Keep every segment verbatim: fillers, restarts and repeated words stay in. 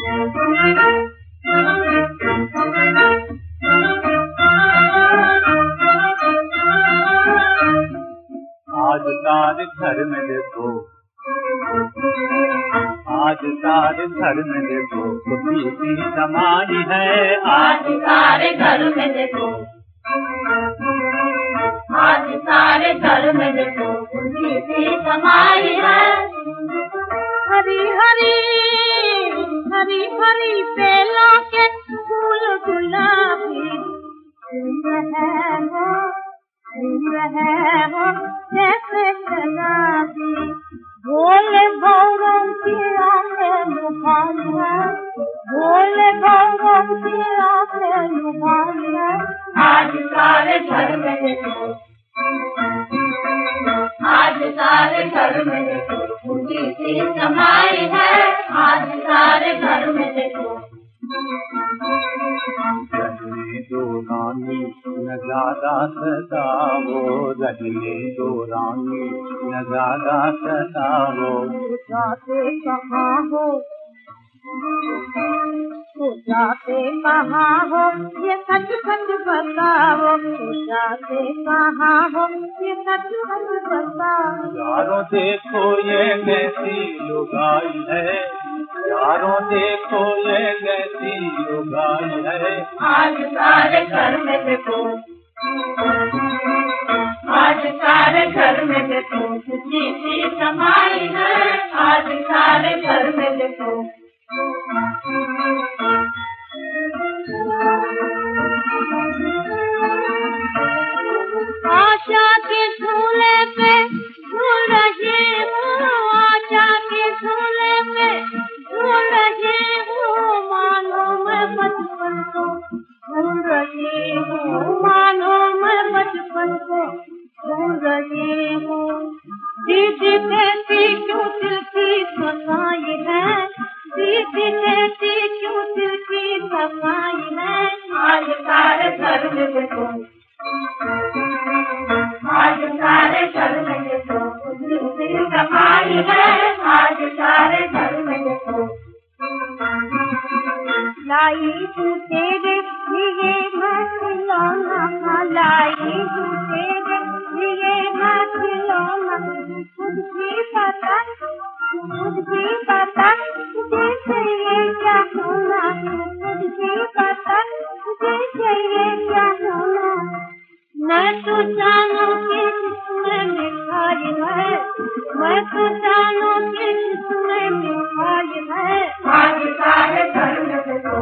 आज सारे घर में देखो, आज सारे घर में देखो खुशी सी समाई है। आज सारे घर में देखो, आज सारे घर में देखो खुशी सी समाई है। हरी हरी हरी हरी बेलों के फूल गुलाबी झूम रहे हो, झूम रहे हो जैसे शराबी। भोले गौरव की आंखें लुभाई है, भोले गौरव की आंखें लुभाई है। आज सारे घर में देखो, आज सारे घर में देखो खुशी सी समाई है। आज सारे घर में देखो। रहने दो रानी न ज्यादा सताओ, रहने दो रानी न ज्यादा सताओ। जाते कहाँ हो, तो जाते कहाँ हो ये सच सच बताओ, तो जाते कहाँ हो ये सच सच बताओ। यारों देखो ये कैसी लुगाई है, यारों देखो ये कैसी लुगाई है। आज सारे घर में देखो, आज सारे घर में देखो खुशी सी समाई है। आज सारे घर में देखो। आशा के झूले पे झूल रही हूँ, आशा के झूले पे झूल रही हूँ। मानो मैं बचपन को भूल रही हूँ, मानो मैं बचपन को भूल रही हूँ। दीदी कहती क्यों दिल की सफाई है, दीदी कहती क्यों दिल की सफाई है। आज सारे घर में देखो, आज सारे घर में देखो खुशी सी समाई है। आज सारे घर में देखो। लाई तू तेरे लिए मैं खिलौना, लाई तू तेरे लिए मैं खिलौना। खुद भी पता, खुद भी पता तुझे चाहिए क्या होना, खुद भी पता तुझे चाहिए क्या होना। मैं तो जानू कि जिसमें मिठाई है, मैं तो जानू कि जिसमें मिठाई है। आज सारे घर में देखो,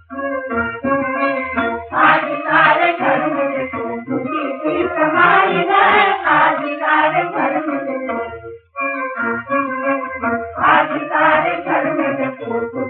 आज सारे घर में देखो खुशी सी समाई है। आज सारे घर में देखो, आज सारे घर में देखो।